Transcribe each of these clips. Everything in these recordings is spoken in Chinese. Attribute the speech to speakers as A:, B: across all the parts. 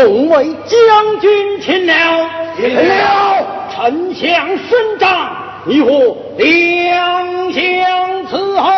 A: 众位将军擒了，
B: 擒了！
A: 丞相伸张，你我两相伺候。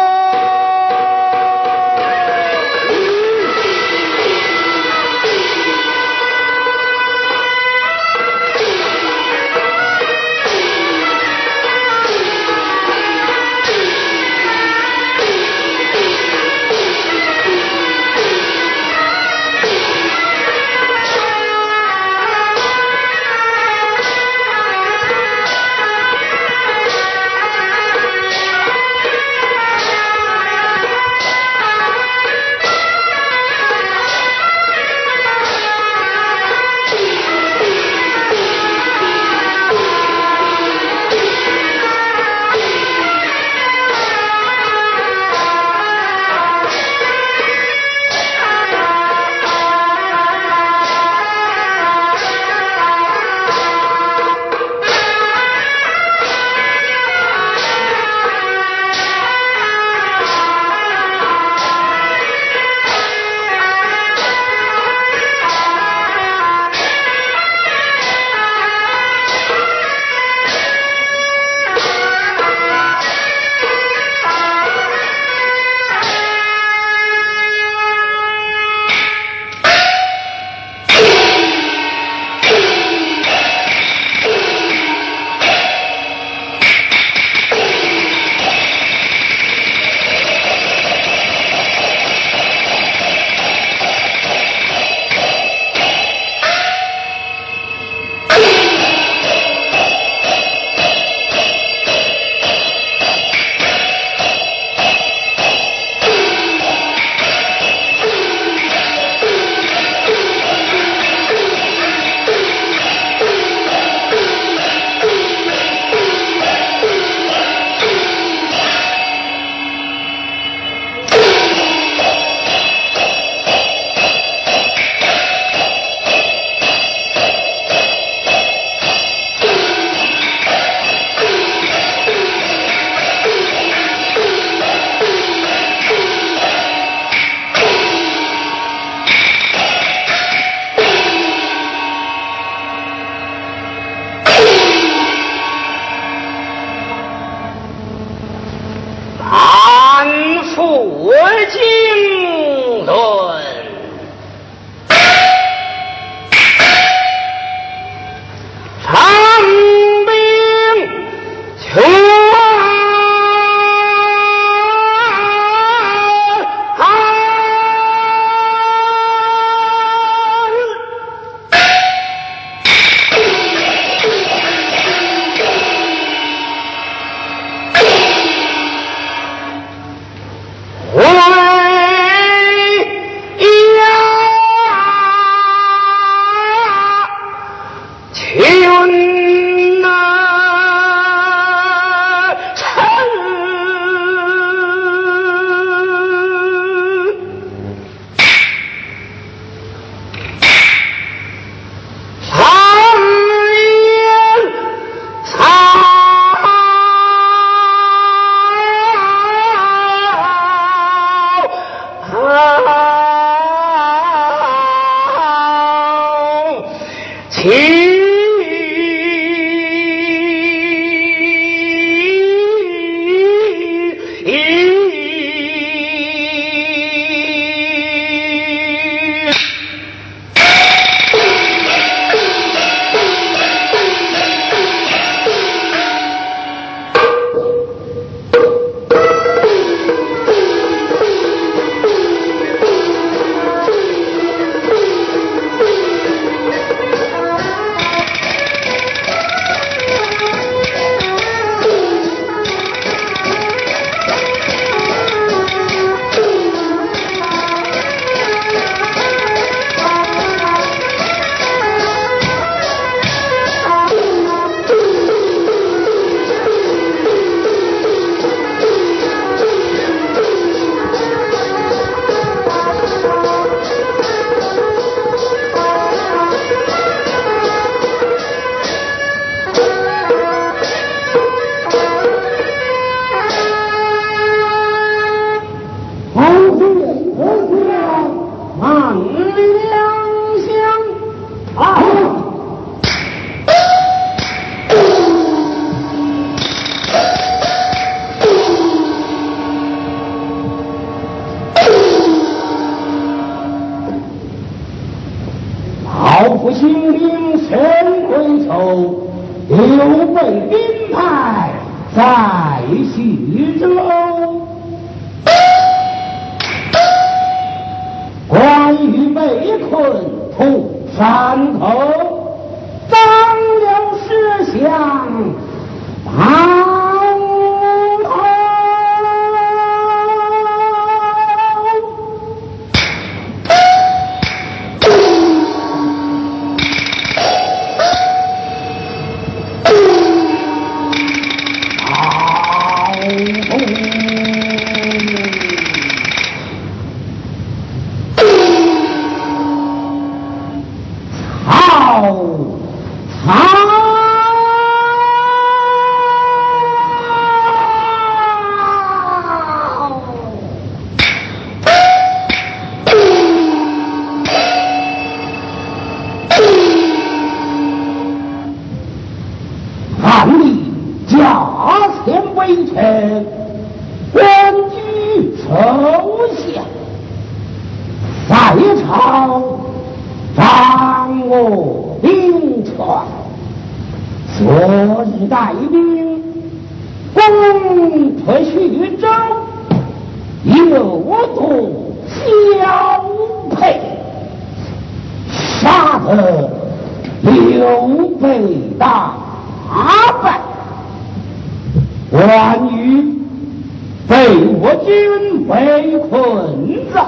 B: 身归囚，刘备兵败在徐州。关羽被困土山头，张辽识相当头。关羽被我军围困在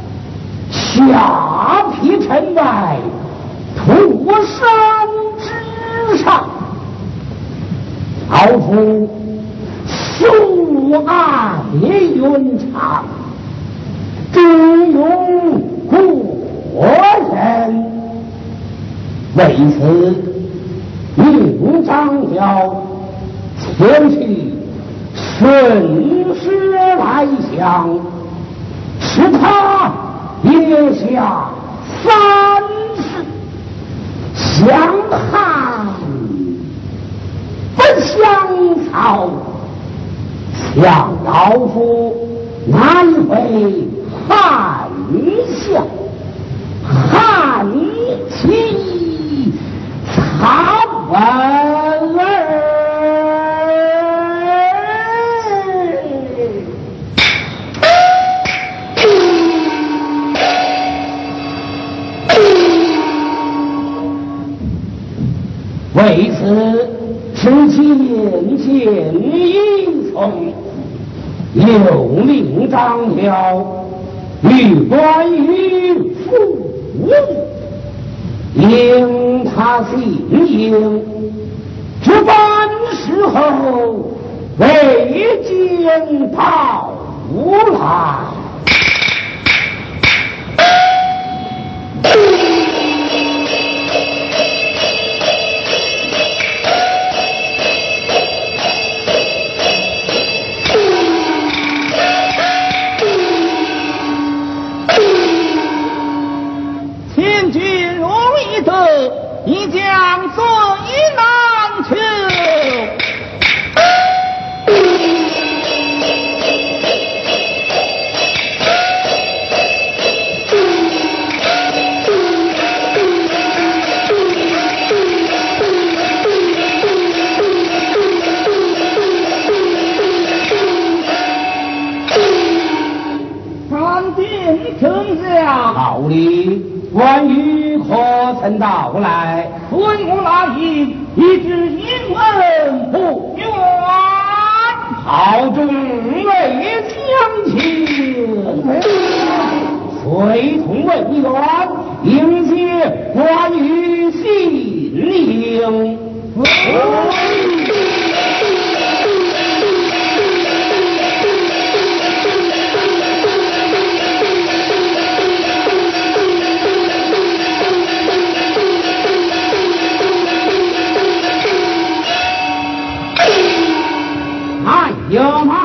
B: 下邳城外土山之上，老夫素爱云长，忠勇过人，为此命张辽前去顺势来降，使他腋下三世，相汉不相曹，向老夫难为汉相，汉妻他文儿。为此，使渐渐依从，又命张辽与关羽复应他信应，只办事后未见到来。
C: 一将所以难求，参见丞相。
B: 老李，关羽可曾到来？
C: 问我来意，一直因问不远。
B: 好中未将情，随同文员迎接关羽信令。有马，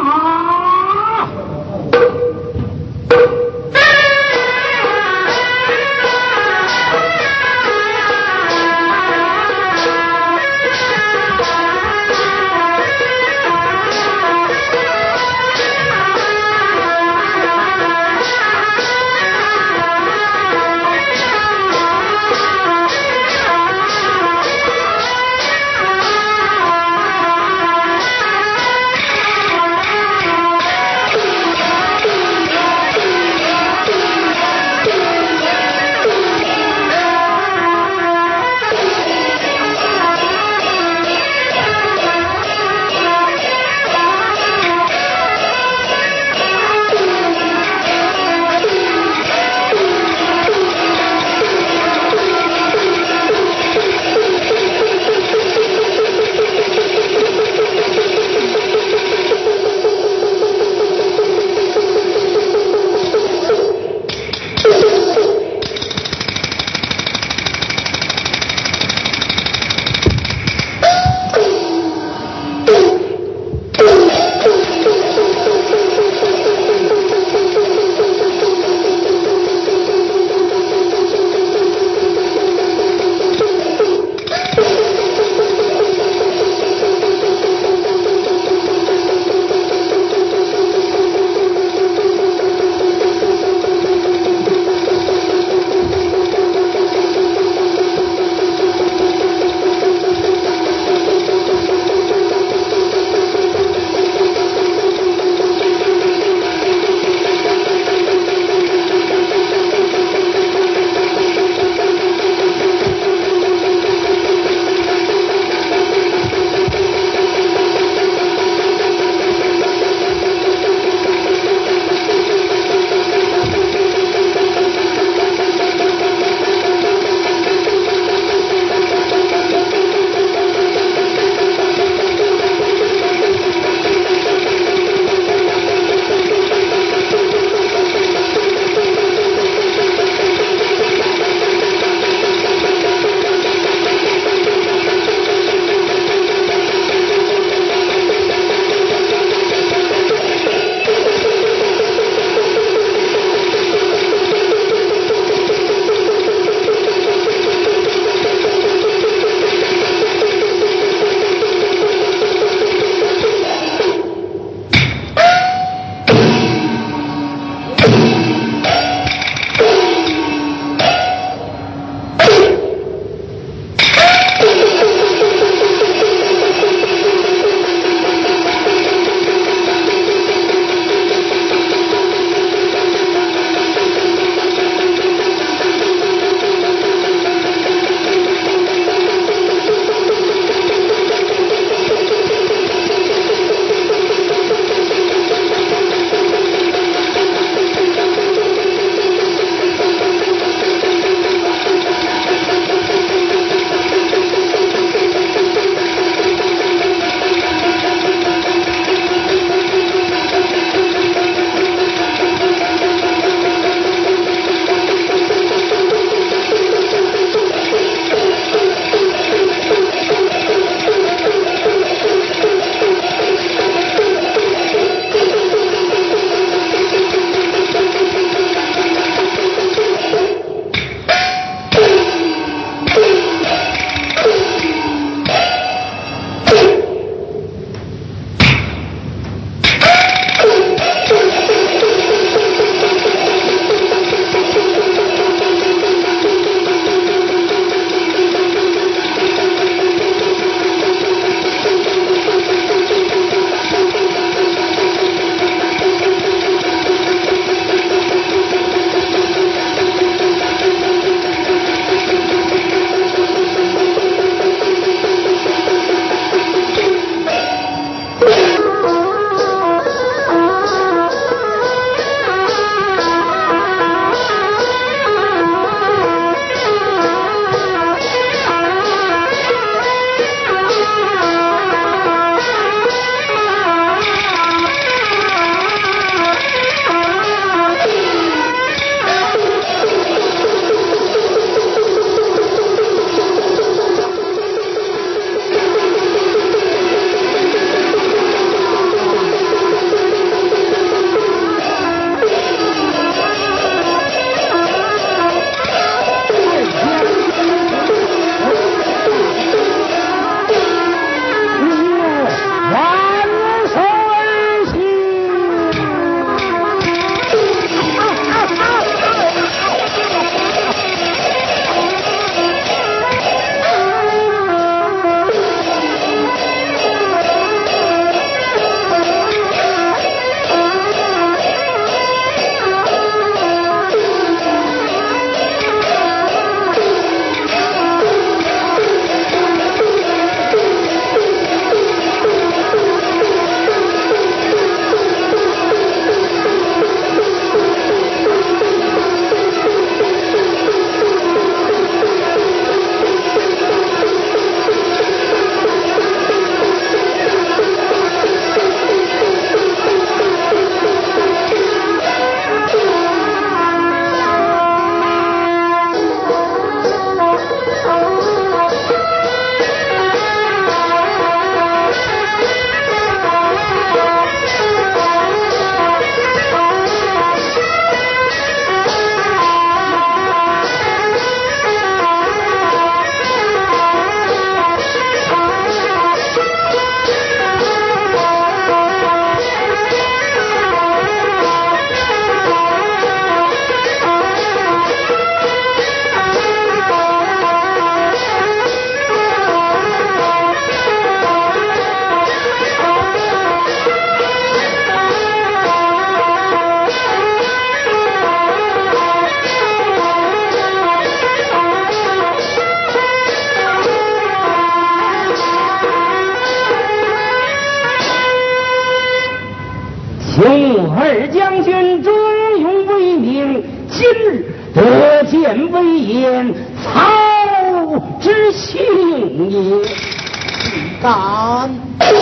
B: 将军忠勇为名，今日得见威严，操之幸也。
D: 敢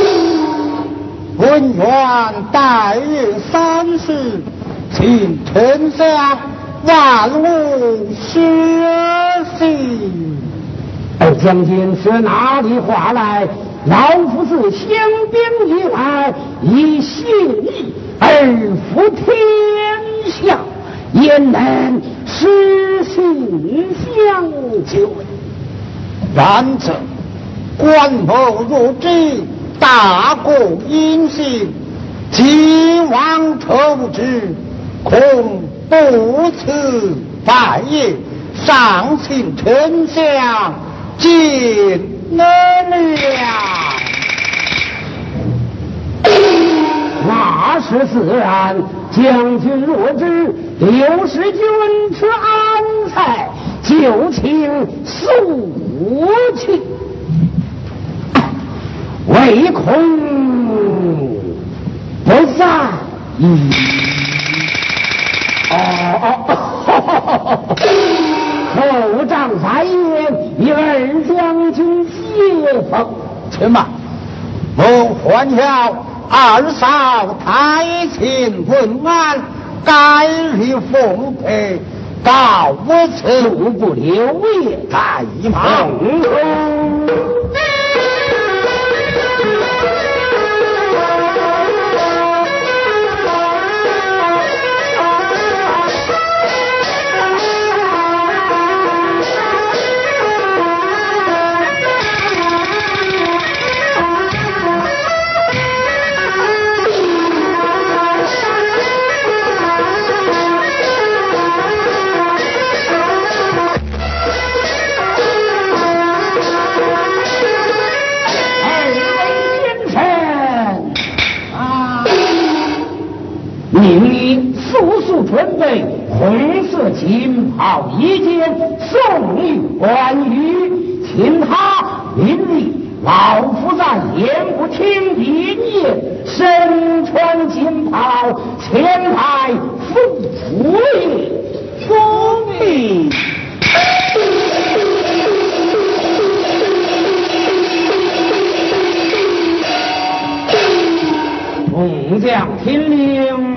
D: 文员待遇30，请丞相万无失信。
B: 二将军说哪里话来？老夫自降兵以来，以信义而服天下，焉能失信相救？
D: 然则关某如之，大功殷信，今王筹之，恐不辞败也。上请丞相尽能了。
B: 那是自然，将军若知刘使君之安塞，就请速去，唯恐不在矣。后帐在焉，以二将军接风。
D: 且慢，我还要二嫂太亲问安，该日奉陪，告辞
B: 不留也。
D: 在忙。
B: 命你速速准备红色锦袍一件，送与关羽，请他明日老夫在言不听一言，身穿锦袍前来赴府也。
C: 遵命。
B: 众将听令！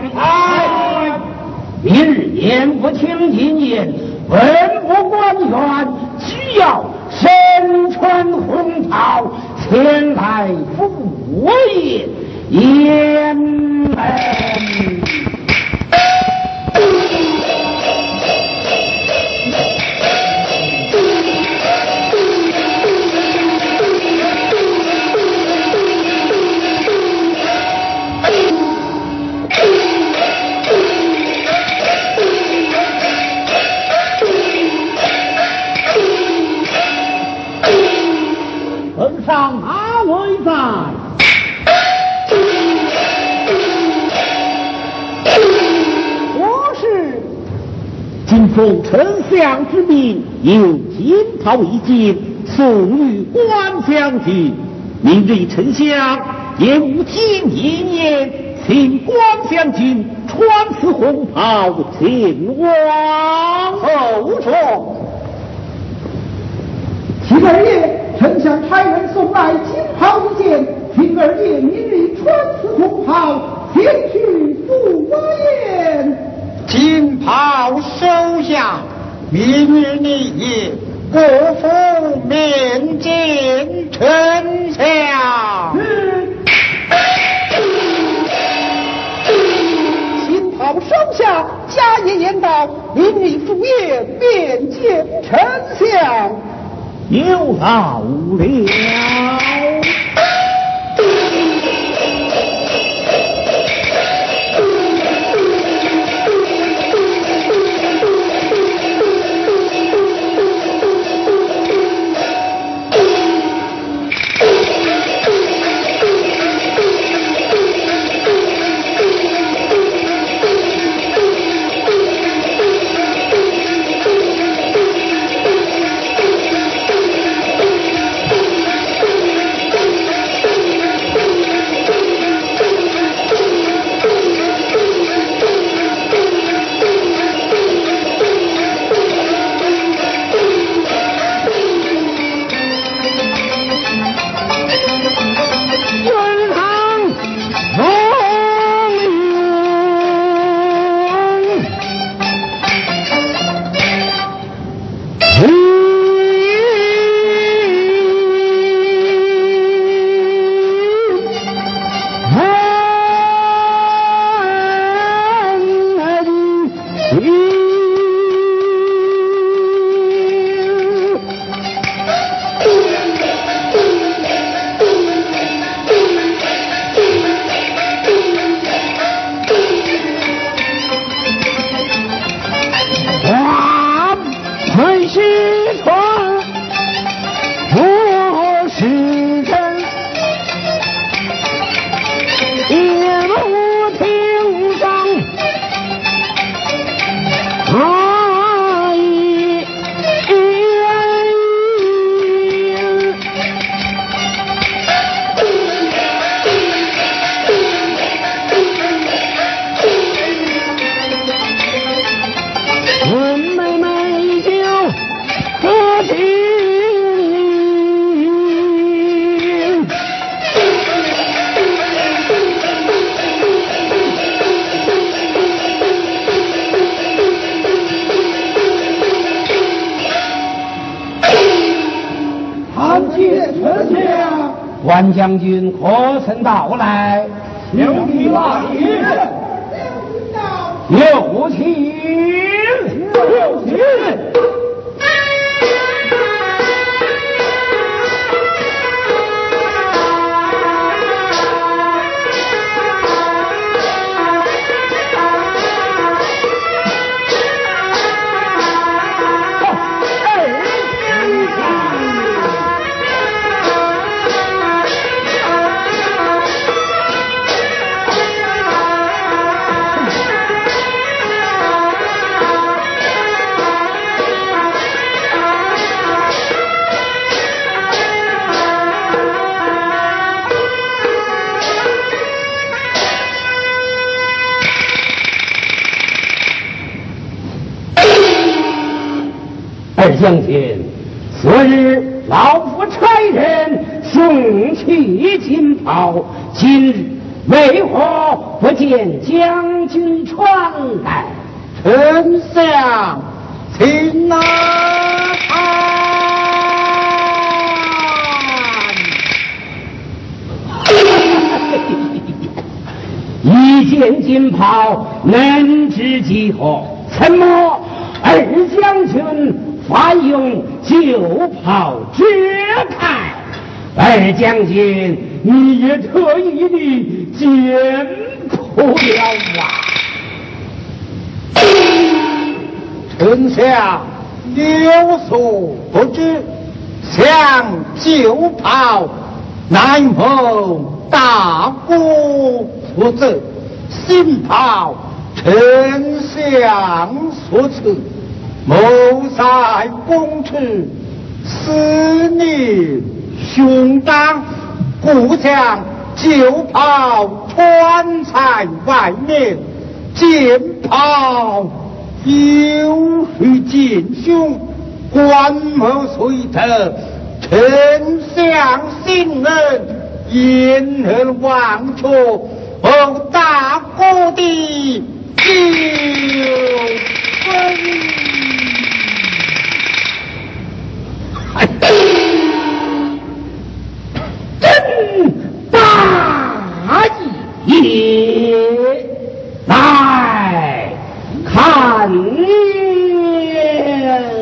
B: 明日言不听一言，文武官员需要身穿红袍前来赴也。言门。
C: 圣上哪位在？我是今奉丞相之命，有金袍一件送与关将军。明日丞相言无听一言，请关将军穿此红袍前往后说。
E: 秦二爷，丞相差人送来金袍一件，秦二爷明日穿此红袍前去赴宴。
D: 金袍收下，明日你也国父面见丞相。
E: 金袍收下，家业言道，明日赴宴面见丞相。
C: 有劳了。
B: 参见丞相。关将军可曾到来？
E: 有你来也。
B: 有请，有请。二将军，昨日老夫差人送去金袍，今日为何不见将军传来？
D: 丞相，请拿看。
B: 一件金袍，能知几何？怎么二将军反用旧袍遮开？二将军，你也特意的见破了啊！
D: 丞相有所不知，像旧袍乃蒙大国所赠，新袍丞相所赐，谋在公尺，思念兄长，故将旧袍穿在外面，见袍有失见兄，关某虽得丞相信任，因而忘却大国的纠纷。
B: 真大义，来看念。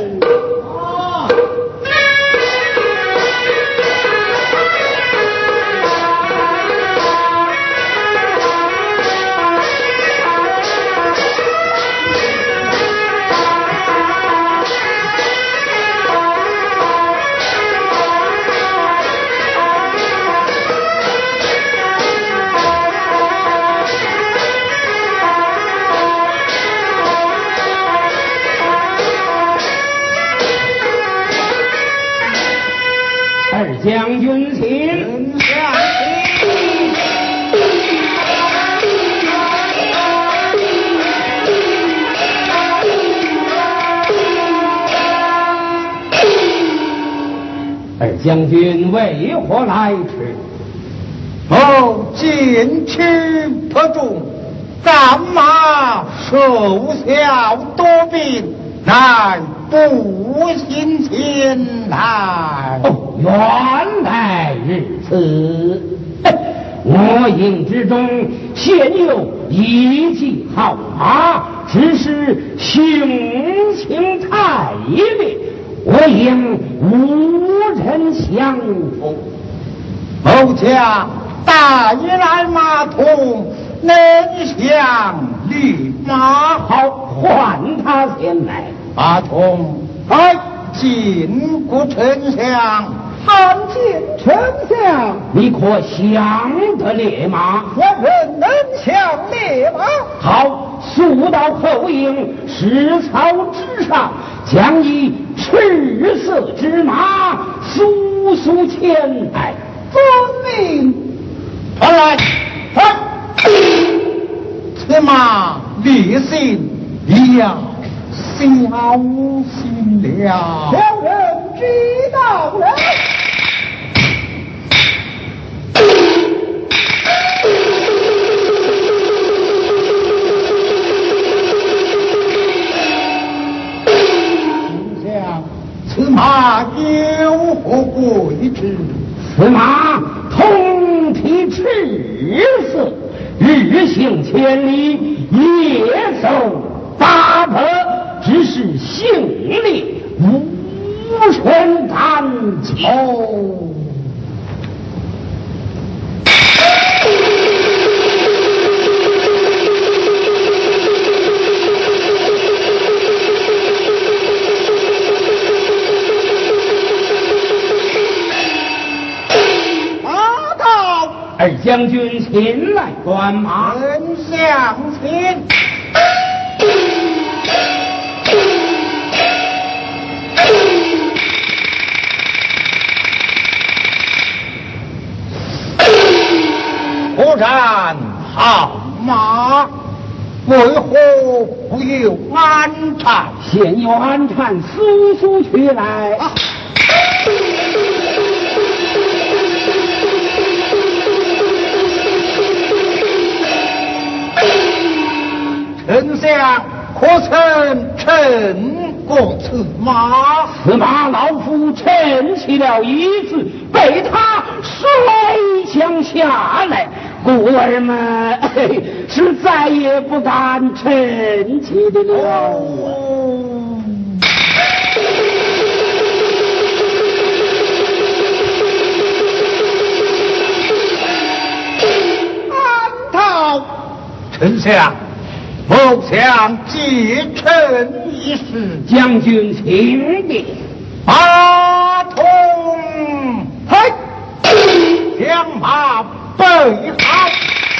B: 二将军请。二将军为何来迟？
D: 进去不中，干马受小多病，乃步行前来。
B: 原来如此。我营之中现有一骑好马，只是雄情太烈，我应无人相逢。
D: 某家带来马童，能向立马
B: 好唤他前来。
D: 马童，进过丞相。
E: 参见丞相。
B: 你可降得烈马？
E: 官人能降烈马。
B: 好，速到后营石槽之上，将一赤色之马速前来。
E: 遵命。
D: 传来，此马烈性，要小心了。
E: 小人知道了。
D: 此马有何故？ 对之。
B: 此马通体赤色，日行千里，夜走八百，只是性烈，无权担仇。二将军，请来观马。
D: 丞相请。果然好马，为何不有安禅？
B: 现有安禅，速速去来。啊
D: 丞相可曾乘过此马？
B: 此马老夫乘骑了一次，被他摔将下来，故儿们是再也不敢乘骑的了。
D: 安讨丞相。某想继承一事，
B: 将军请便。
D: 把通，嘿，将马备好。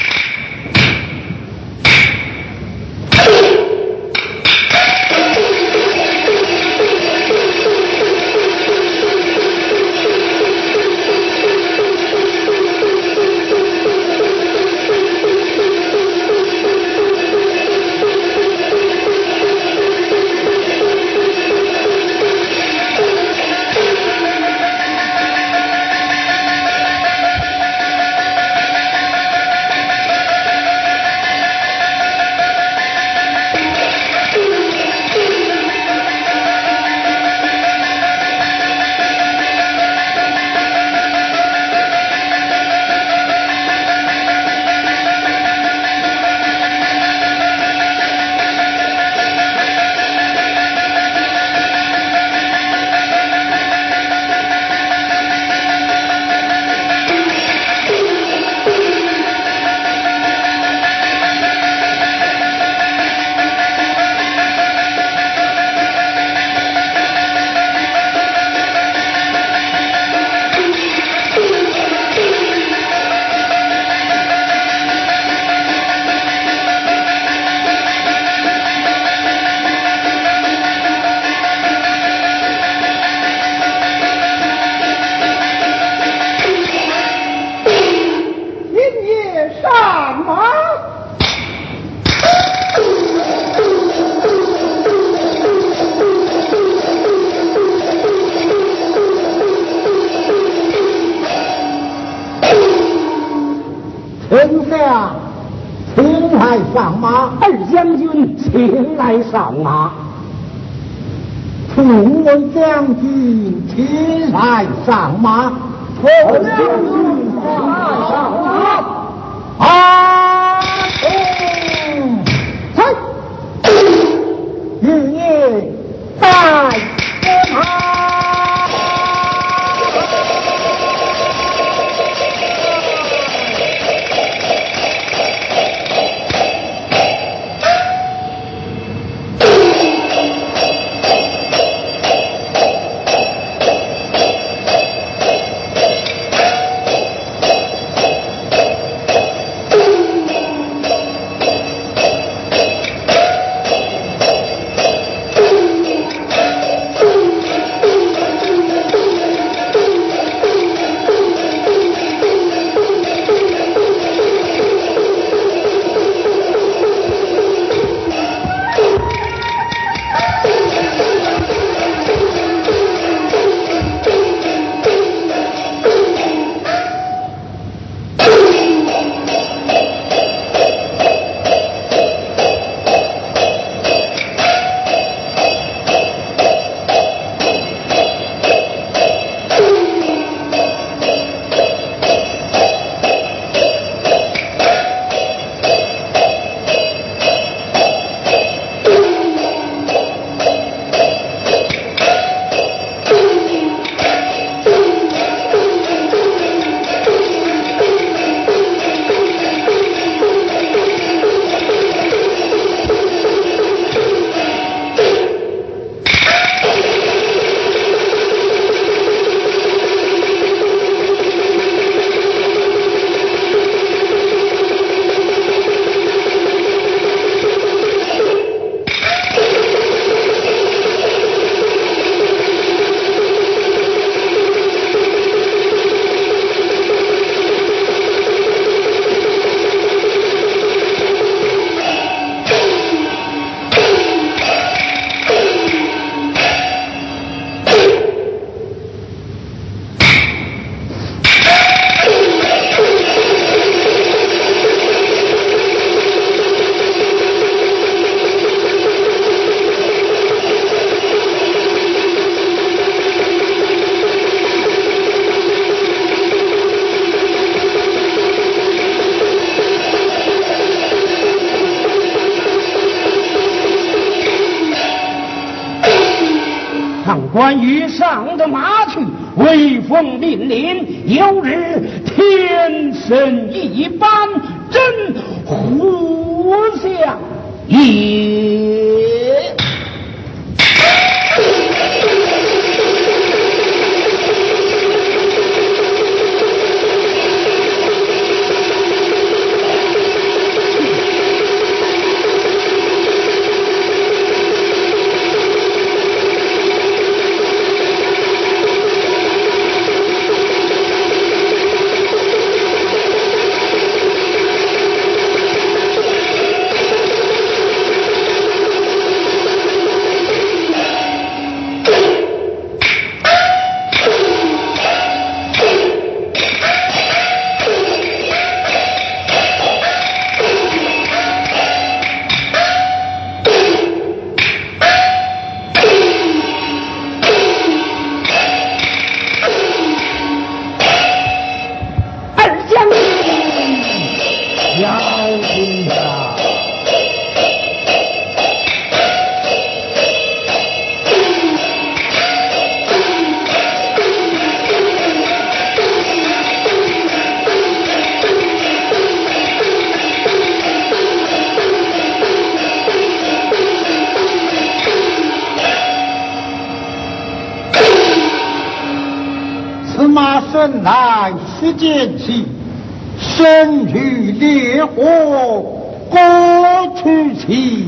D: 丞相，请来上马。
B: 二将军，请来上马。
D: 众位将军，请来上马。
B: 众将军，请来上马。
D: 啊！嘿，日夜在马。
B: 关羽上的马去，威风凛凛，有日天神一般，真虎将也。
D: 生来是剑气，生于烈火，各取其。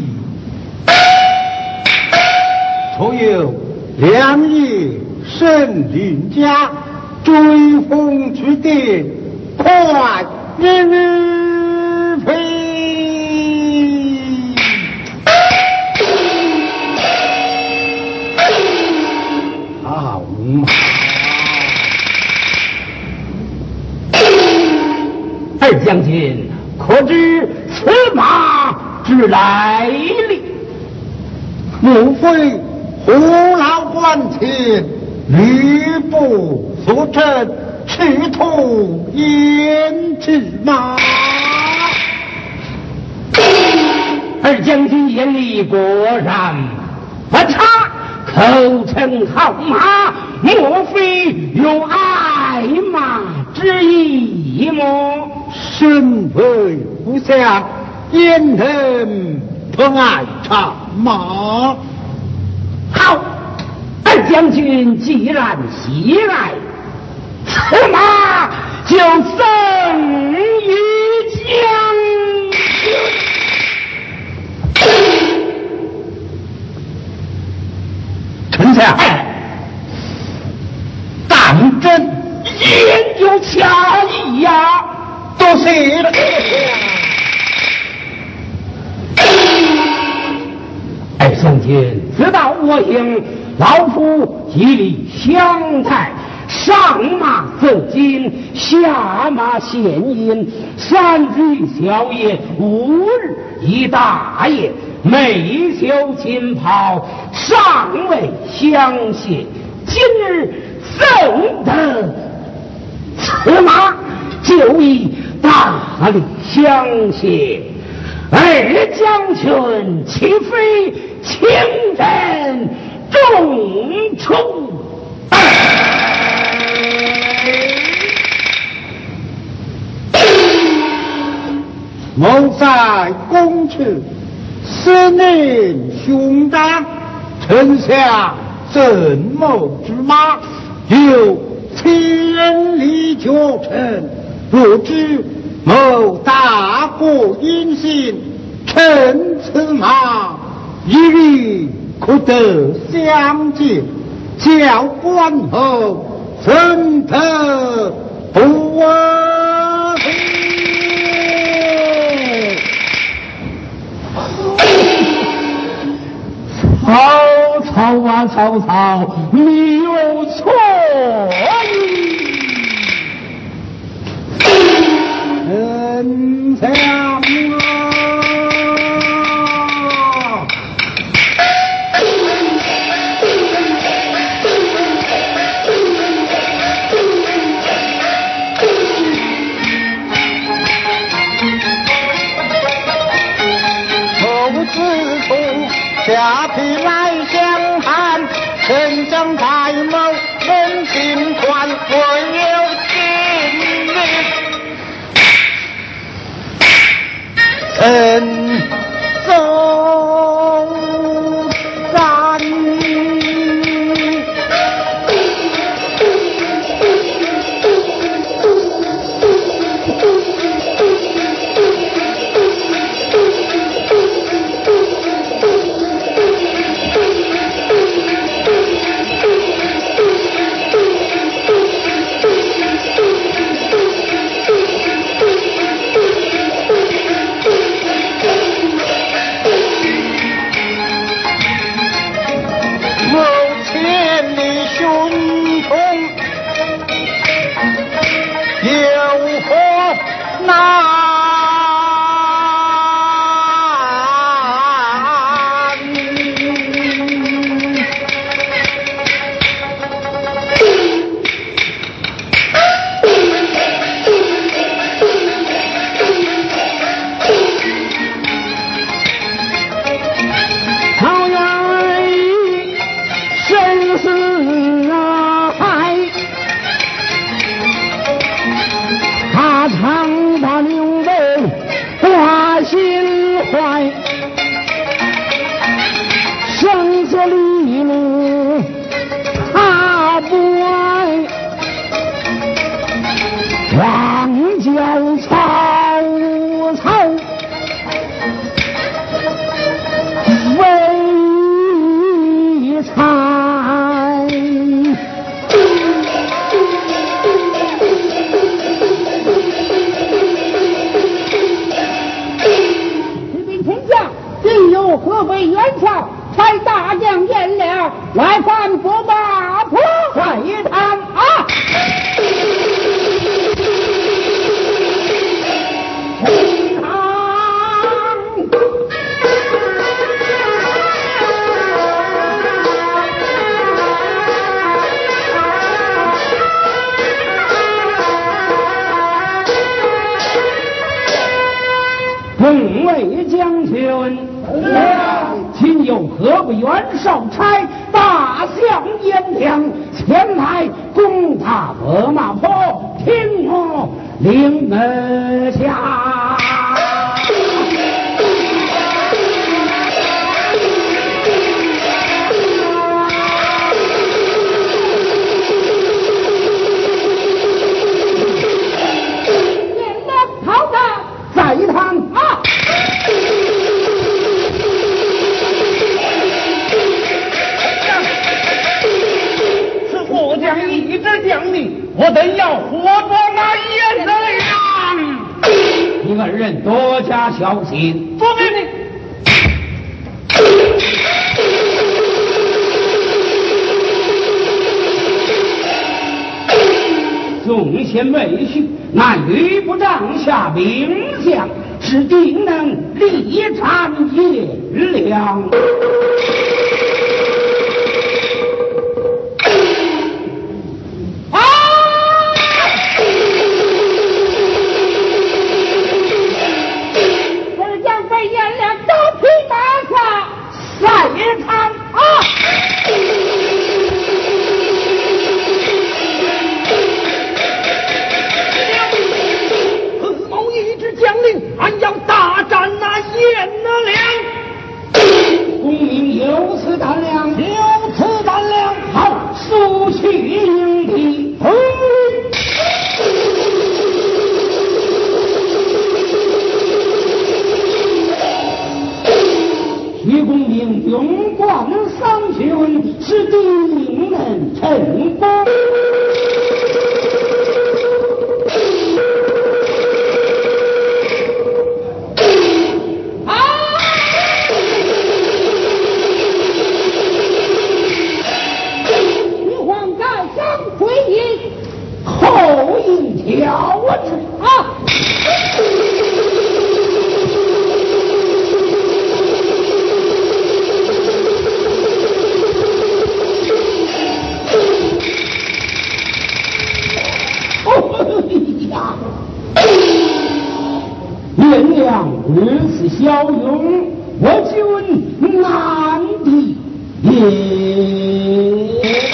D: 初有良业胜邻家，追风去电，快日飞。好嘛！
B: 二将军，可知此马之来历？
D: 莫非胡老官前吕布所称赤兔胭脂马？
B: 二将军眼里果然不差，口称好马，莫非有爱马之意么？
D: 身为不想焉能不爱长马？
B: 好，二将军既然喜爱，此马就赠与将军。
D: 丞相，当真
B: 言有巧意呀！
D: 多谢了。
B: 二将军知道我应老夫极力相待，上马赠金，下马献银，3日宵夜，5日一大宴，美酒金袍，尚未相谢。今日赠得此马，就以大力相谢。二将军岂非情人重处？
D: 谋在宫去，思念兄长，丞相怎谋之马，有千里绝尘。若知谋大国英信，乘此马，一日可得相见。教官后怎得不啊？
B: 曹啊曹，你有错意。
D: 丞相从此处下邳来相看，丞将在谋，人心宽，唯有尽力。神宗战。
B: 众位将军，今有何不元首差大将颜良前来攻打额马坡，听我令下。再一趟啊！
A: 是我将一直将领，我等要活捉那颜良。
B: 你二人多加小心。
A: 遵命令。
B: 众贤未许，乃吕布帐下兵将，是定能力战颜良。
E: 我将被颜良刀劈马下，
B: 赛一场啊！
A: 将领，俺要大战那颜良。
B: 公明有此胆量，
A: 有此胆量，
B: 好，速去迎敌。徐公明勇冠三军，是定能成功。后应调之啊！颜良如此骁勇，我军难敌也。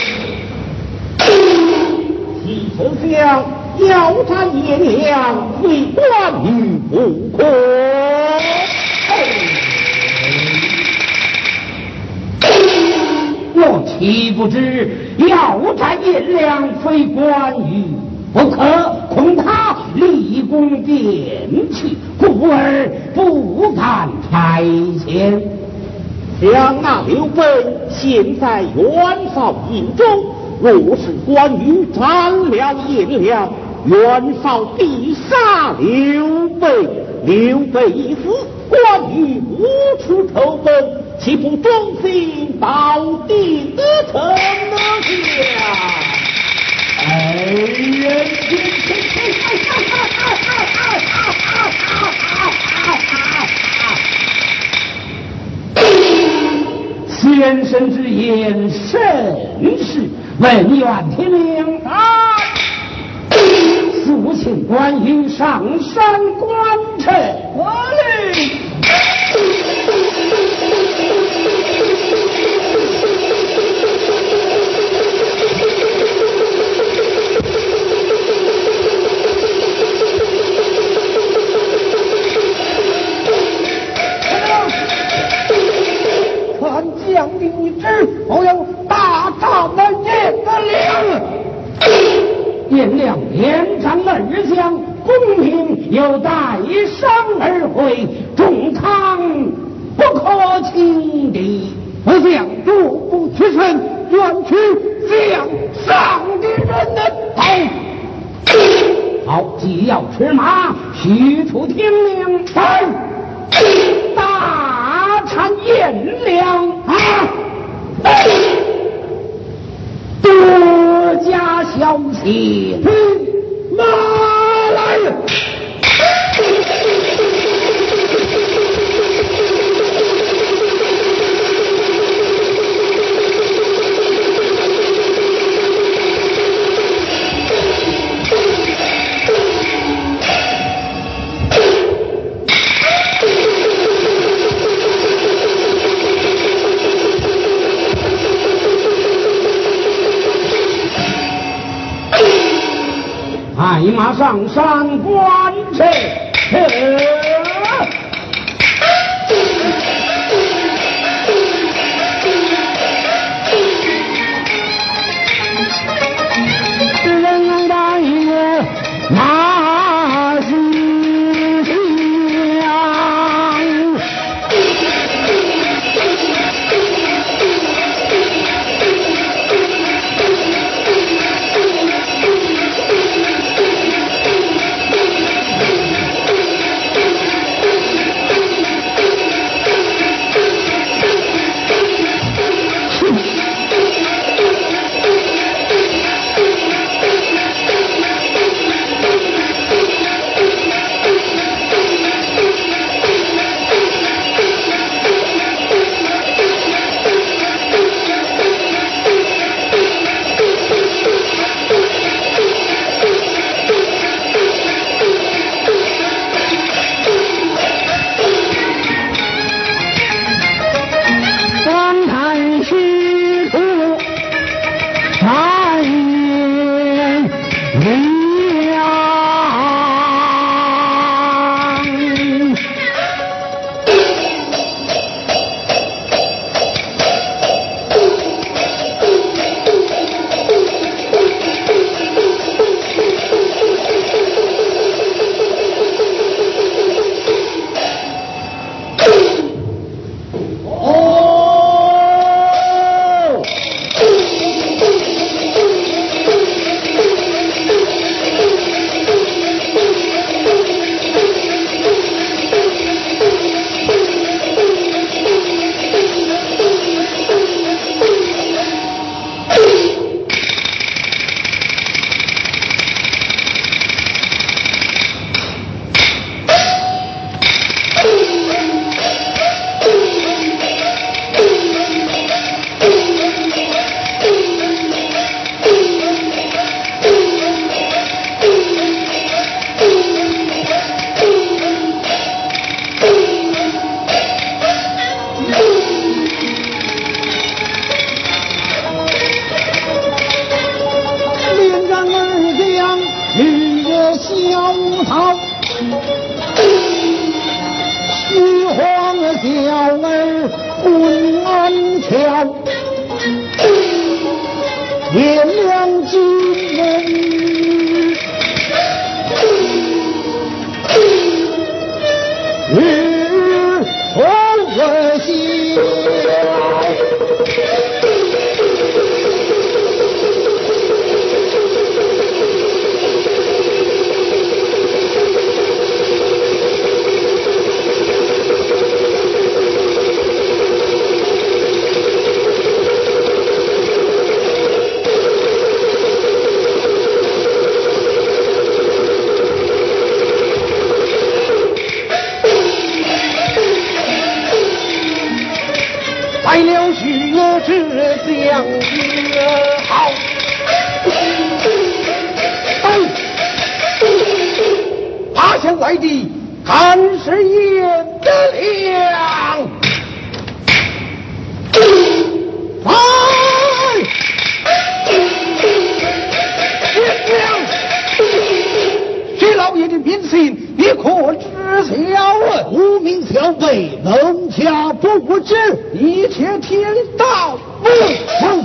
C: 相要斩颜良，非关羽不可。
B: 我岂不知要斩颜良，非关羽不可，恐他立功便去，故而不敢差遣。
C: 将那刘备现在袁绍营中，若是关羽斩了颜良，袁绍必杀刘备，刘备一死，关羽无处投奔，岂不忠心到底得逞呢？
B: 哎人先生之言甚是，文远听令啊！速请关羽上山观阵。
E: 将军一旨，我有大战的颜良。
B: 颜良连斩2将，功名有待伤而回，众康不可轻敌。
E: 我想若不屈身，远去向上的人的头。
B: 好，既要驰马，须出听令，大产颜良啊！多加小心。
E: 马来了。
B: 快马上山观阵。人大爷马是响， 小草，虚晃小儿滚鞍桥，天亮今日日出西。
A: 来了许之将军好，爬向外地，看是颜德亮。薛老爷的名姓你可知晓啊？
B: 无名小辈能家不知，
A: 一切听到不成？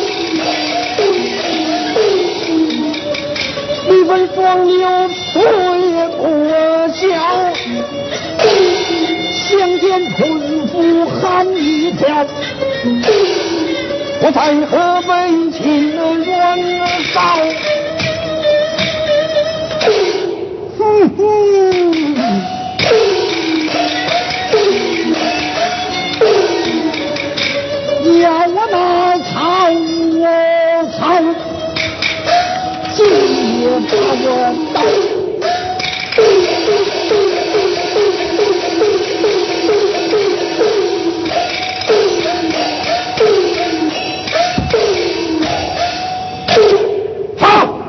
B: 你们双流水破晓，相见春风寒一条。
A: 我在河北秦元少，
B: 要我那草我草，借把我刀。
A: 好。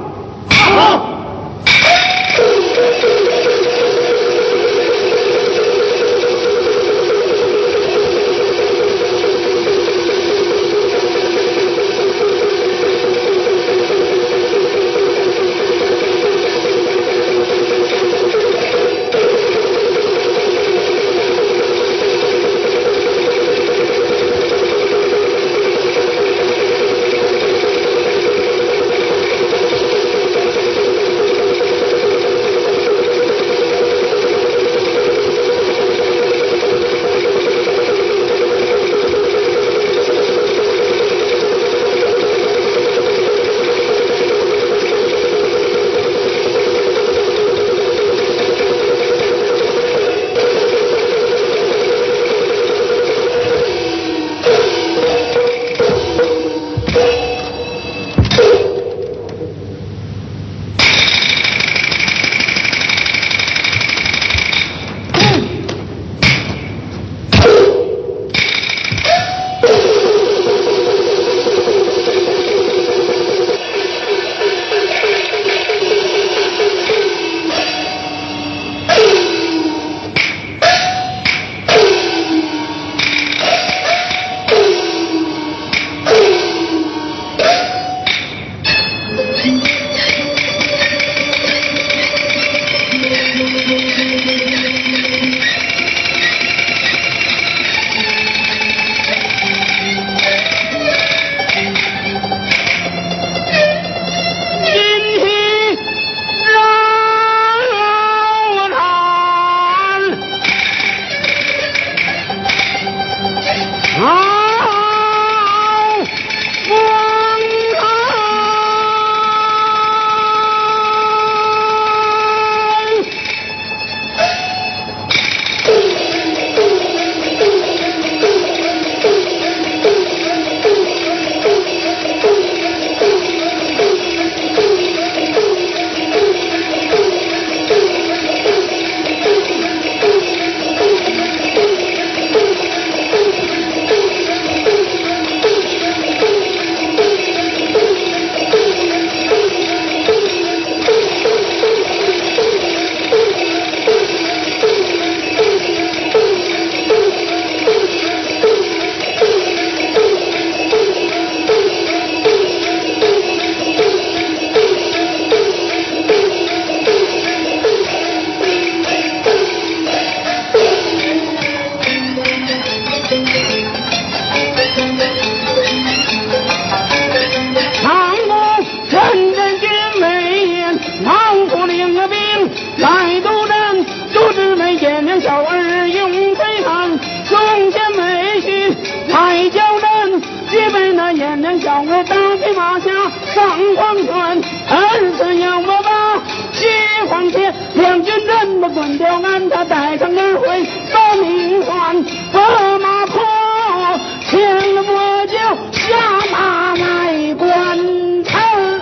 B: 只叫俺他带上而回，保命还白马坡，请了我就下马来观城。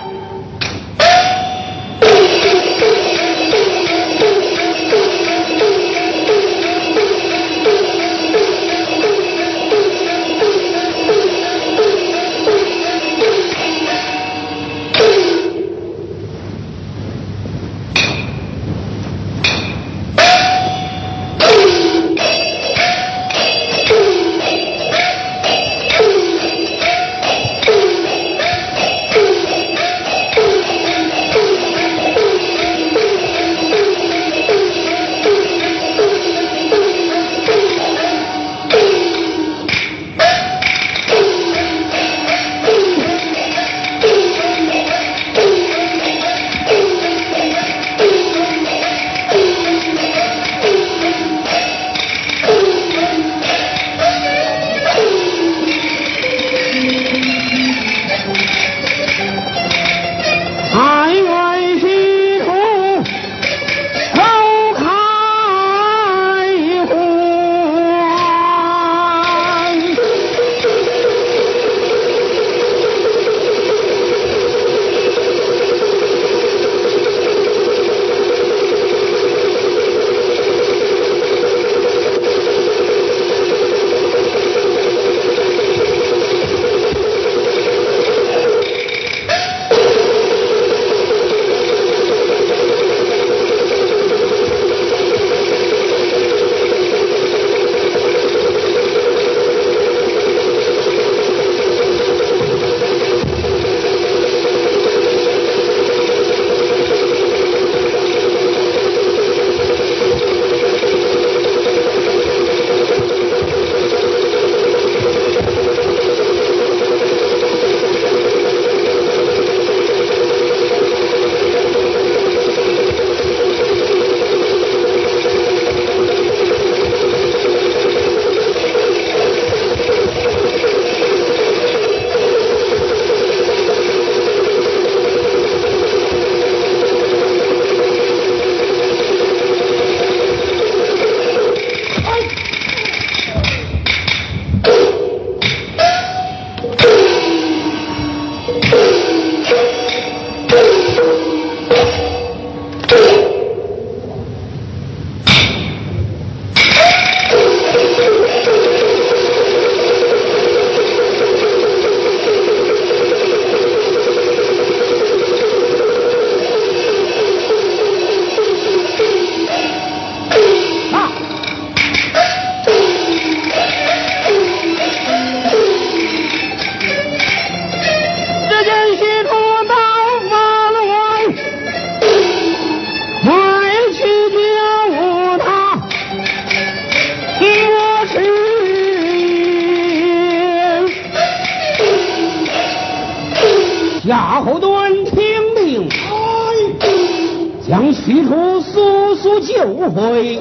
B: 夏侯惇听令，将许褚速速救回。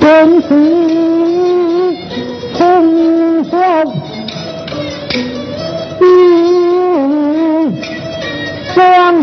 B: 真是从小相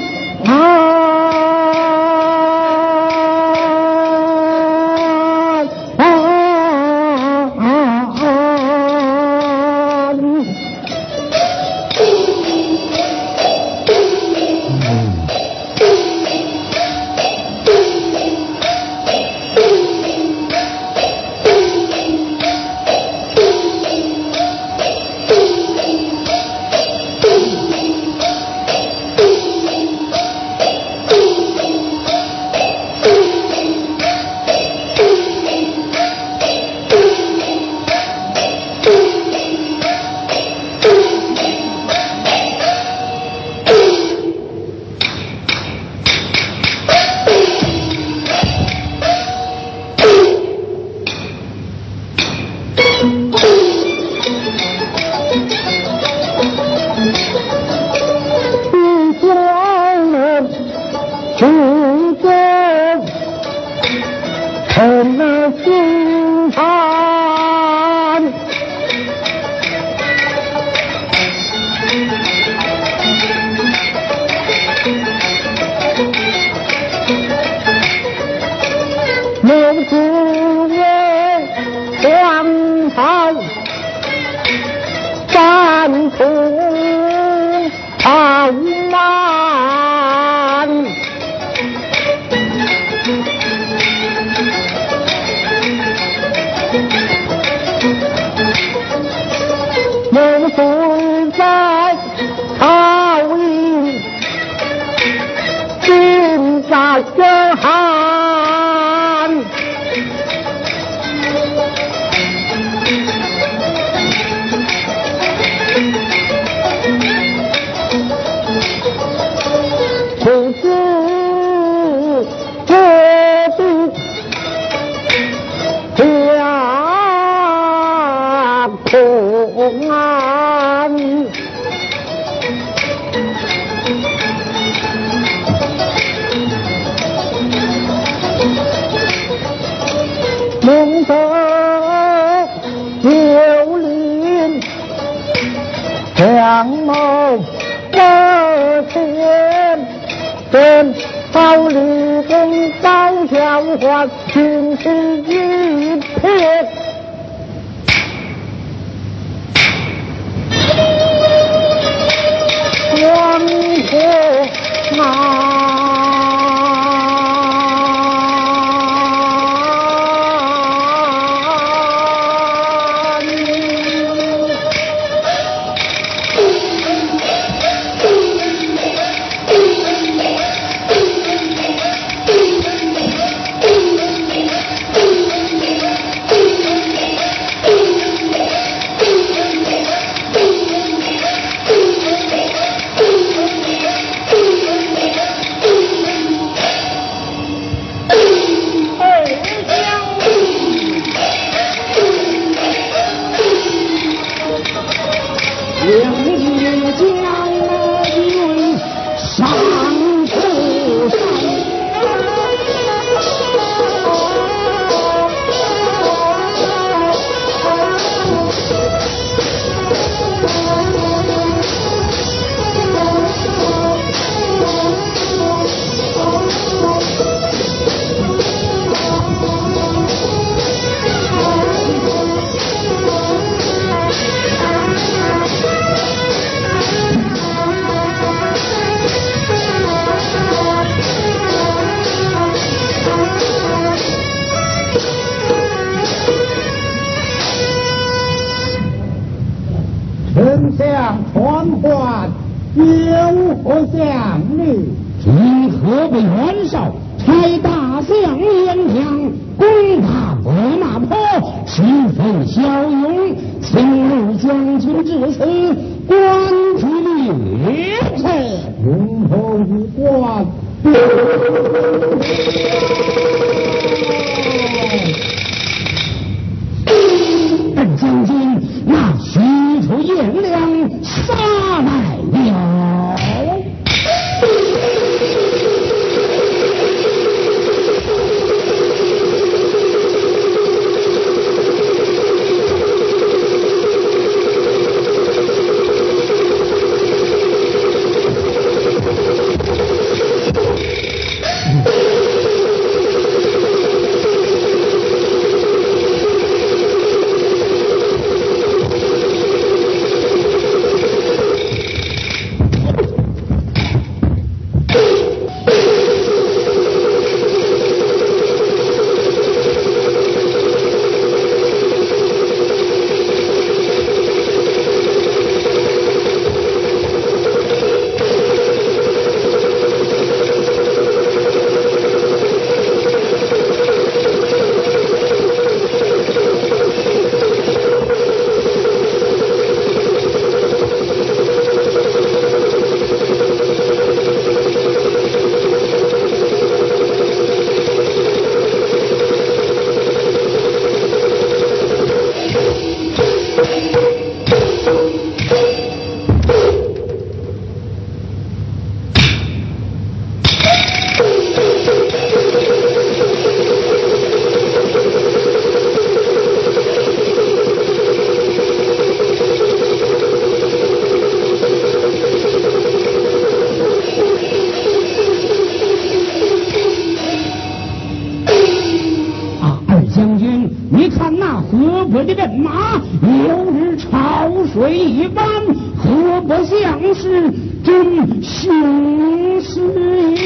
B: 你看那河北的人马，有日潮水一般，何不像是真雄狮也？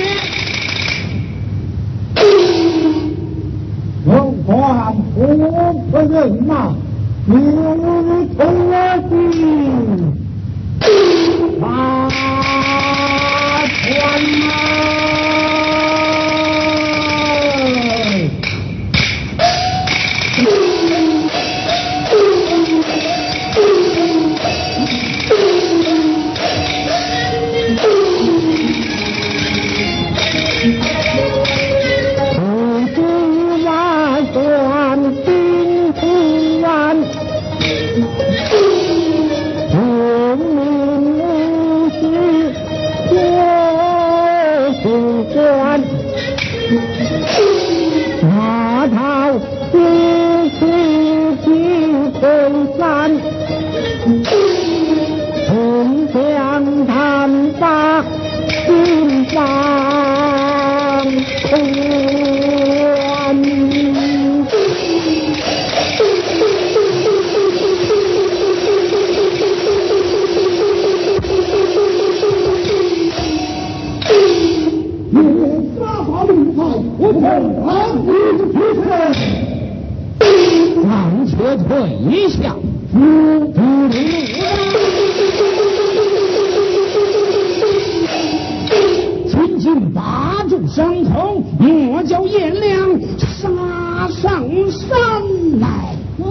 E: 有关河北人马，有日头顶发传退一下，紧紧把住伤口，莫叫颜良杀上山来。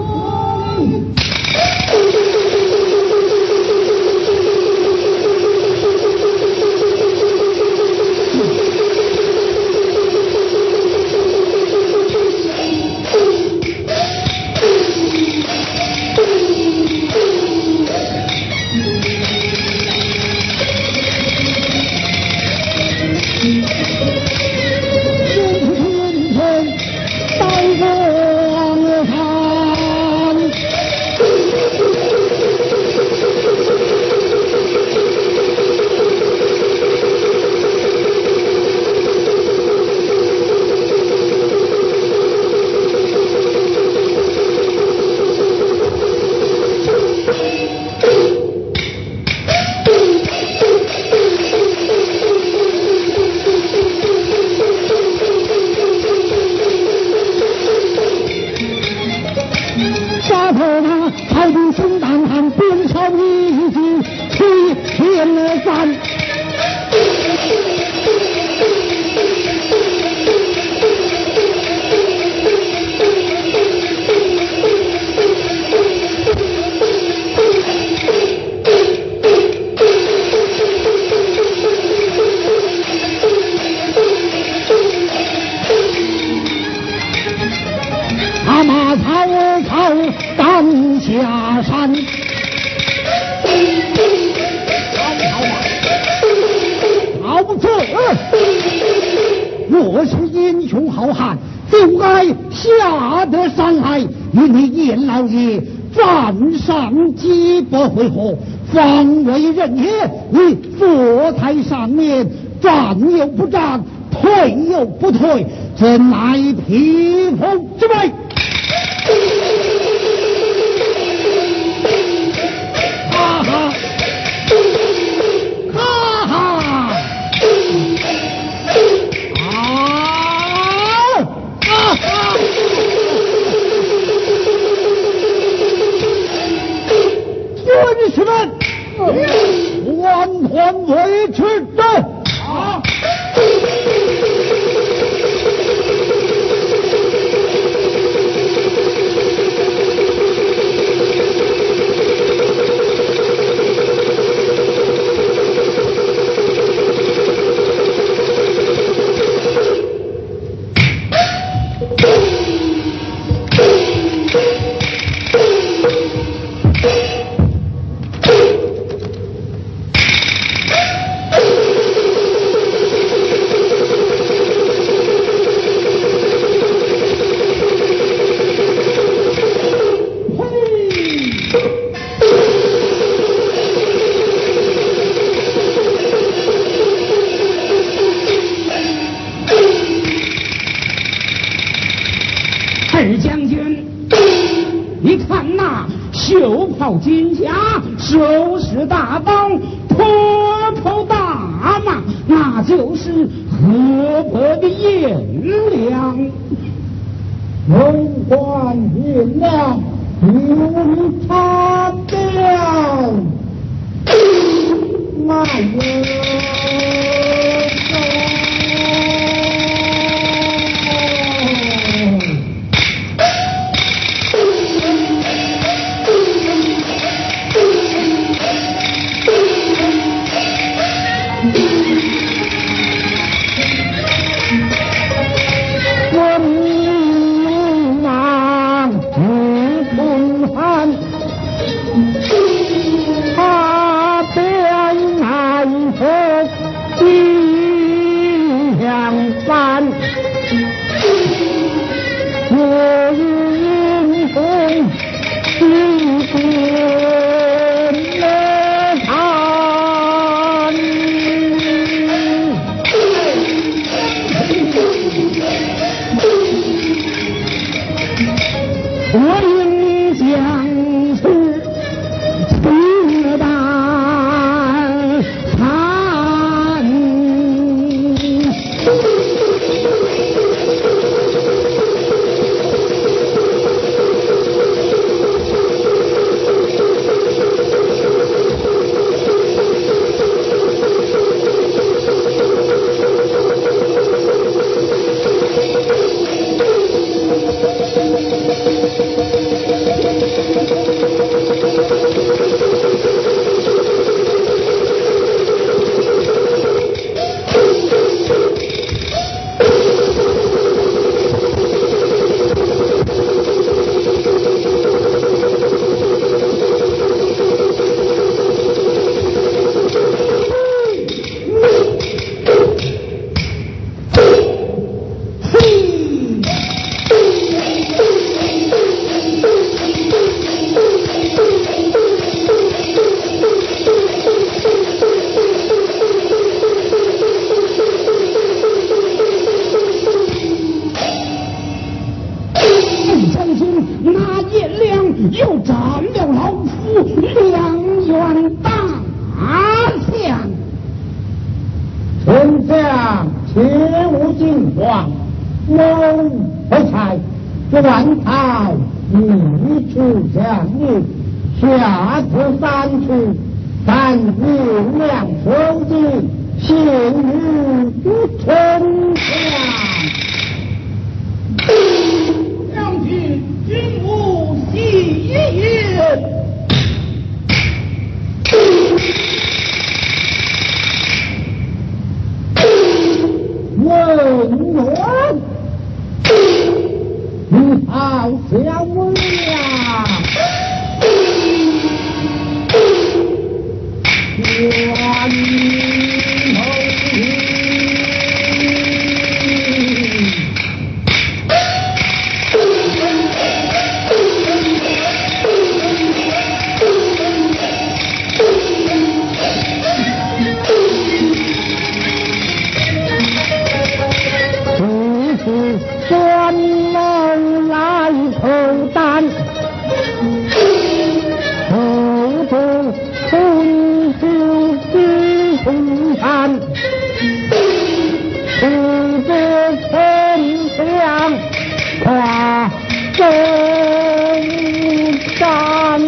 E: 下山，好子，我是英雄好汉，就该下得山来，与你严老爷战上几百回合，方为人也。你坐台上面，战又不战，退又不退，怎乃匹夫之辈？哈哈，哈哈，哈哈！军士们，团团围之战！啊！
B: 你看那袖袍金甲，手持大刀，破口大骂，那就是河伯的颜良。
E: 文官颜良有他了，那下至山区，但颜良收集，信于丞相。
B: 将军，君无戏言。
E: 文员，你好下文呀！关关门来投丹，投中春秋之风山，不知丞相跨征战。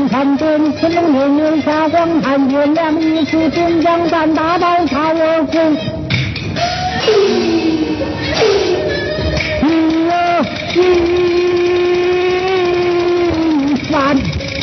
E: 参军，乾隆年年下广汉，月亮一出军将战，大刀插我腹。三。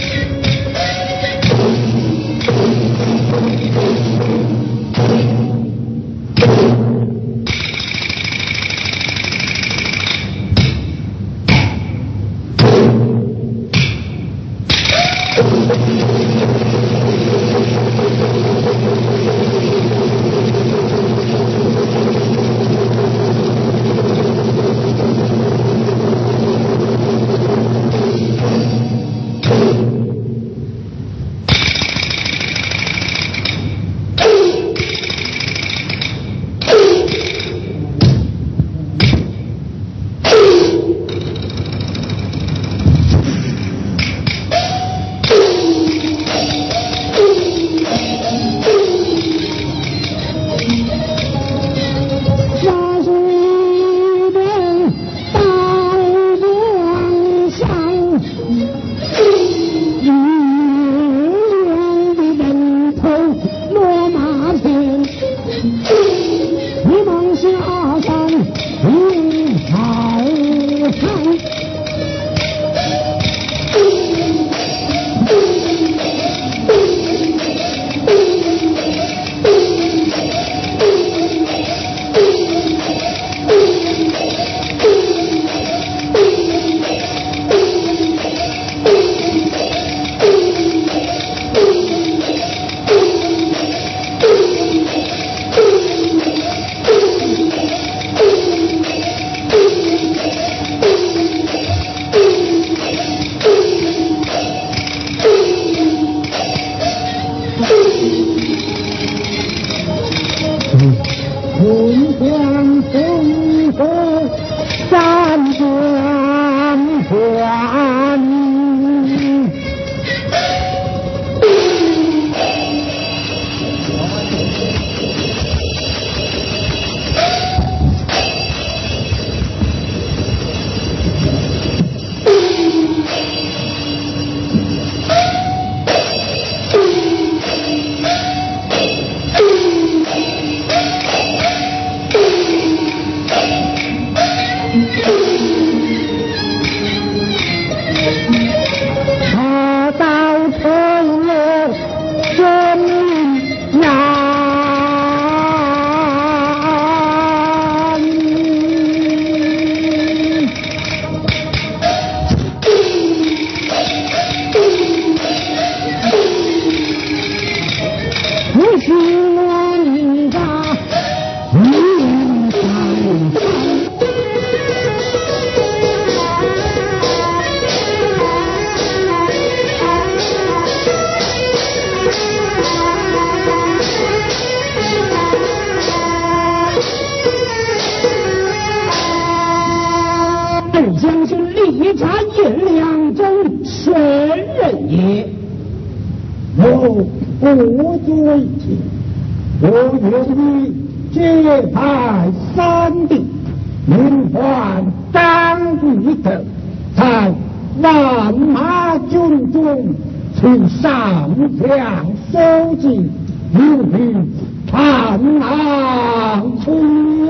E: 不罪情，我愿意接派三弟，名唤张翼德，在万马军中去上将收集，留于长安村。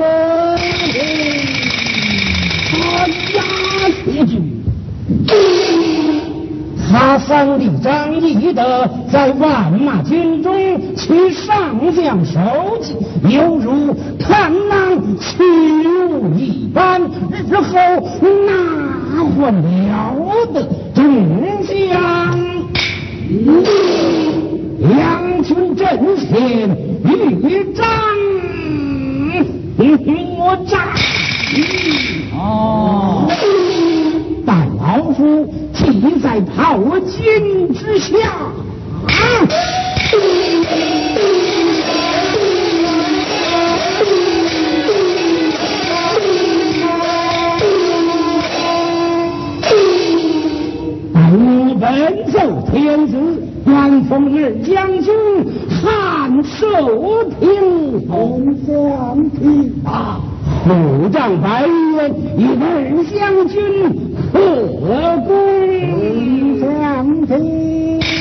E: 参加此举。他三弟张翼德在万马军中去上将收集，犹如螳螂取物一般，日后哪还了得众将两军阵前欲战我战待老夫替在炮尖之下。我本奏天子，愿奉二将军汉寿平同相提拔，虎杖白渊与二将军贺功相提。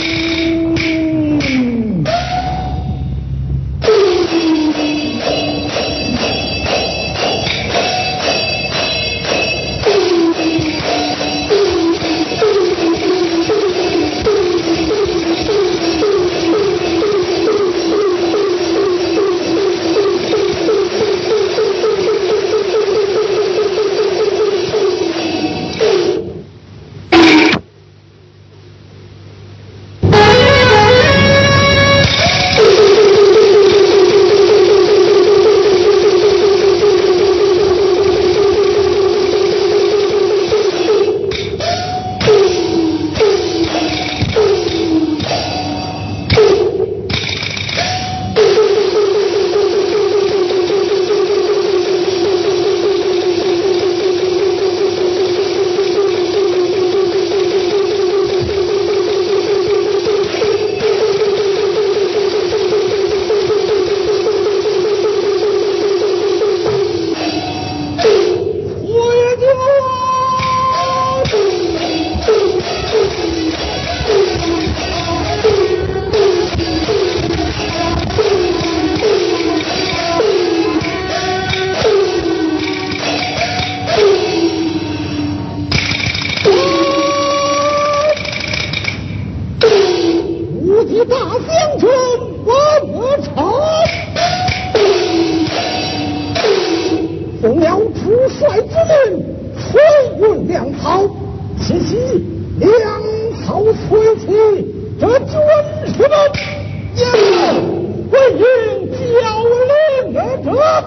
E: 为人教令者。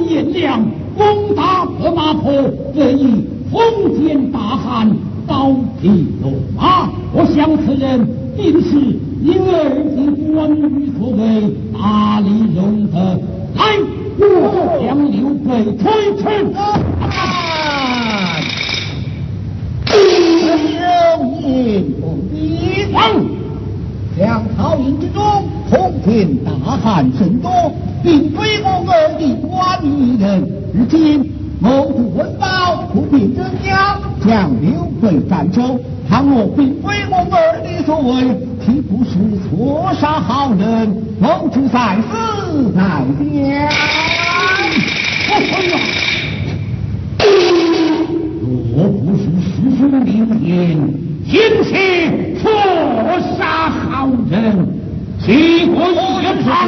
E: 人颜良攻打河马坡，这一封建大汉刀劈龙马，我想此人定是因儿子关羽所为，大力容得。来，我将刘备推出。
B: 有言不必王，两曹营之中，通天大汉甚多，并非我儿的关羽人。如今某主闻报，不便增加，将刘备斩首。倘若并非我儿的所为，岂不是错杀好人？某主在此代讲。
E: 若不是师兄灵言，今是错杀好人，结果一场。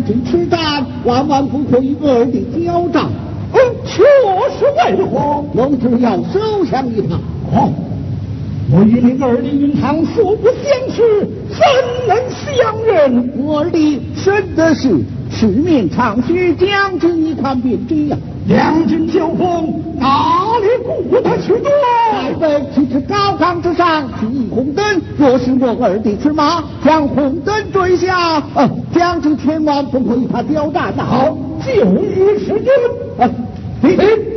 E: 将军此战万万不可与二弟交战。
C: 确实为何？
E: 我只要手枪一发。
C: 我与你二弟云长素不相识，怎能相认？
E: 我二弟真的是赤面长须将军一款便知呀。
C: 两军交锋，哪里顾得去多？
E: 在北去至高岗之上，提红灯。若是我二弟此马，将红灯追下，将军千万不可与他交战呐。
C: 好，就于是君。你。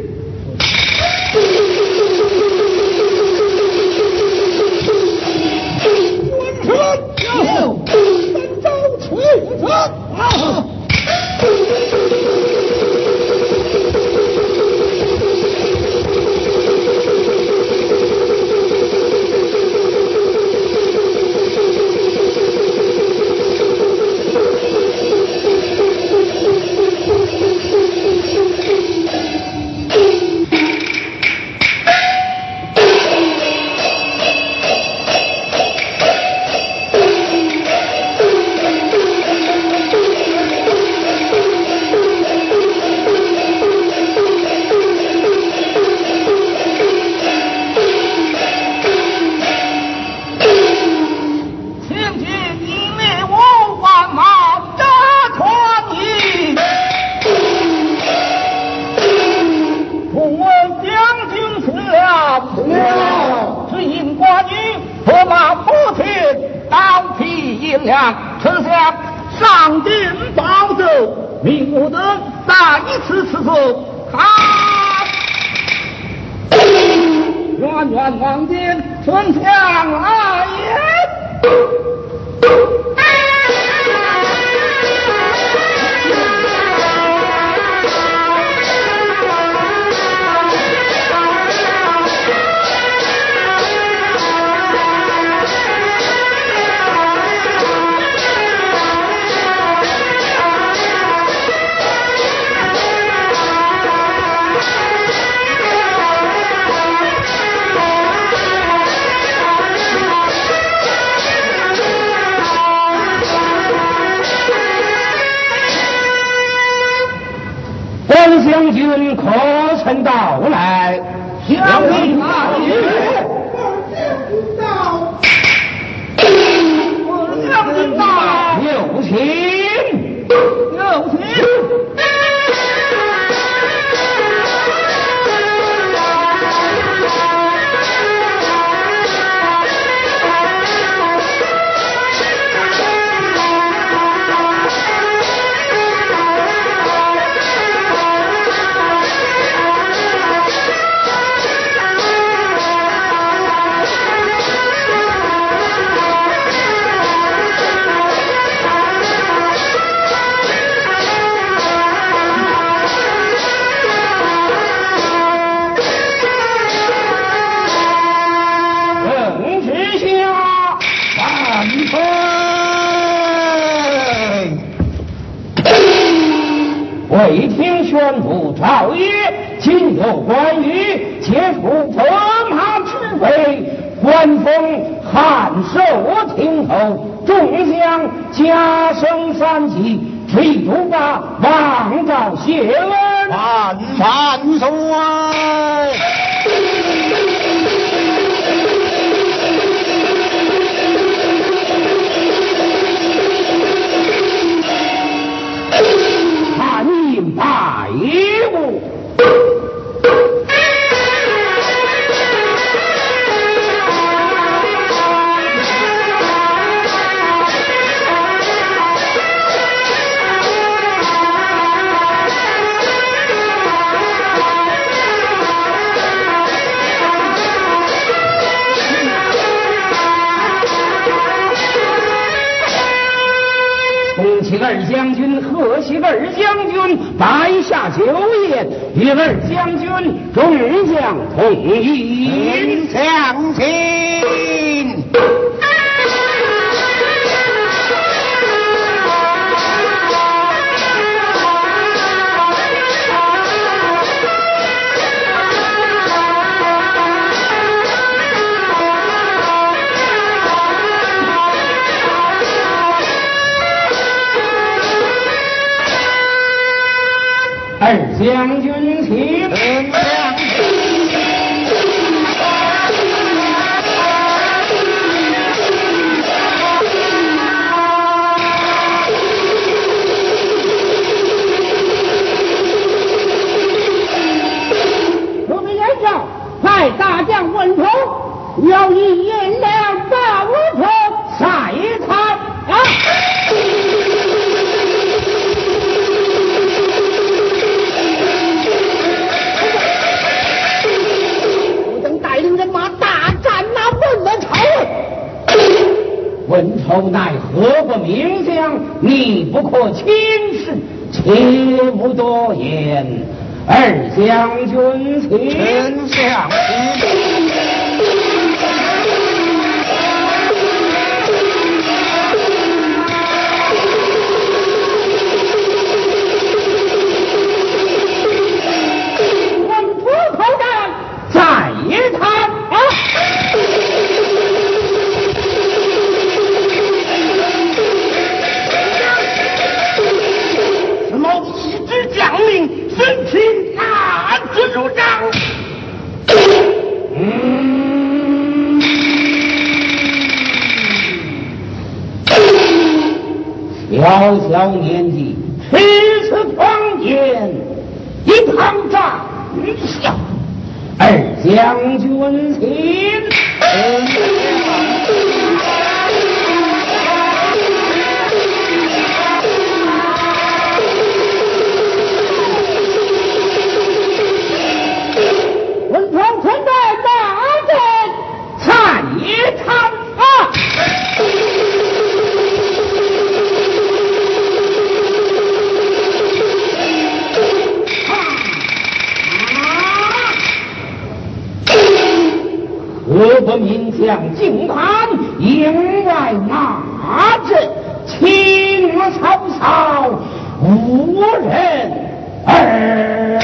A: 丞相上殿报奏，命我等再一次赐奏。远远望见丞相来也。关将军可曾到来？将军到也。二将军到。有请。有请。未听宣布诏曰，今有关羽解除本马之位，官封汉寿亭侯，众将加升3级，追逐把王昭谢恩。
D: 万岁！
A: 拜物。恭喜二将军，贺喜二将军，摆下酒宴，与二将军众将同饮。
D: 相亲。
A: 二将军请。
B: 我们言照，派大将文冲要以银两报仇，
A: 赛他
B: 啊！我等带领人马大战那文丑。
A: 文丑乃何不名将？你不可轻视，切勿多言。二将军请。
D: 丞相请。
C: 神情大致如章。
A: 小小年纪，持此狂言，一旁站下。二将军请。
B: 文冲存在大阵，
A: 蔡野堂啊！何不名将进盘，营外马阵，青草草，无人儿。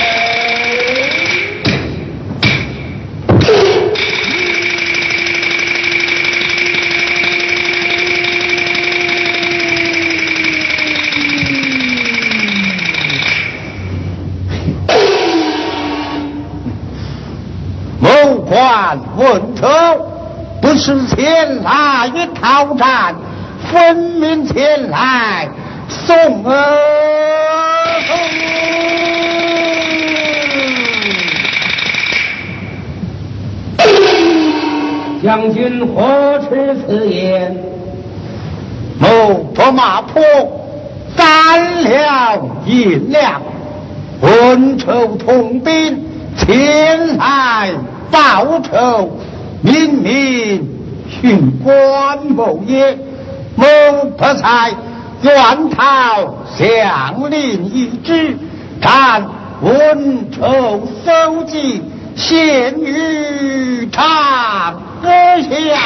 D: 谋官问仇，不是前来讨战，分明前来送
A: 将军何持此言？
D: 某着马坡干了银两，文仇同兵前来报仇，明明寻官谋也。某不才愿讨相令一旨，但文仇收集献于长下。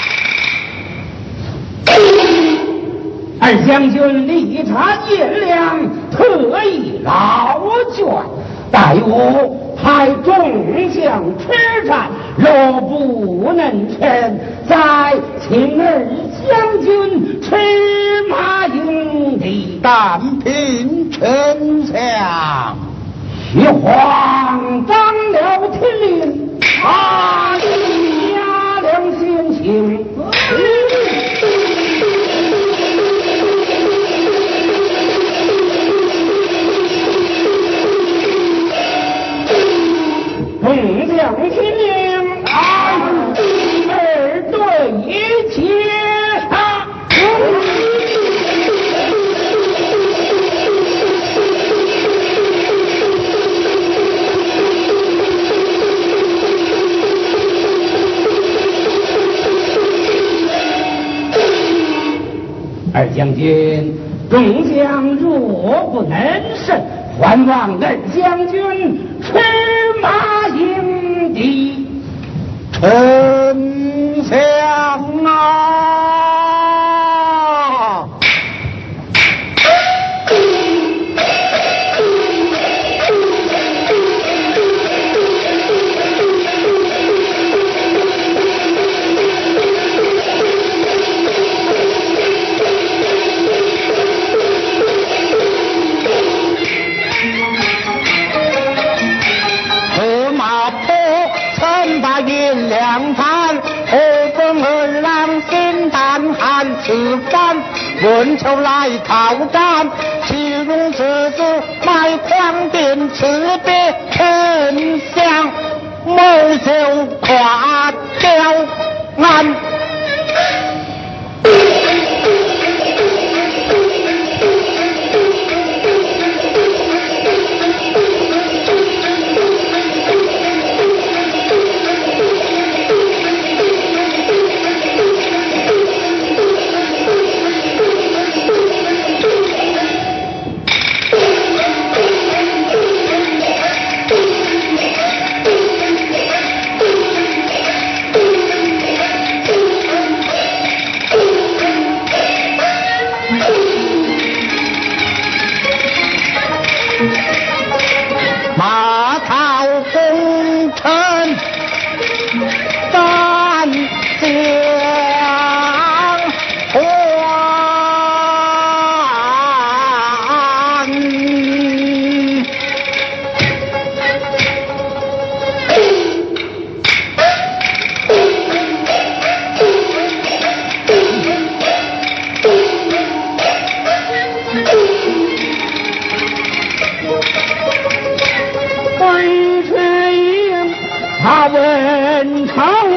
A: 二将军力察银两，特意劳卷，待我派众将吃战，若不能成，再请二将军吃马营地。
D: 但凭丞相
A: 徐晃当了天令，压良先行。众将听令，二队接杀。二将军，众将若不能胜，还望二将军吃马营地。
D: 丞相啊！ 此番，文丑来讨战，其中此子卖狂点辞别丞相，谋就垮掉案。马超功臣三将还。
B: 他文朝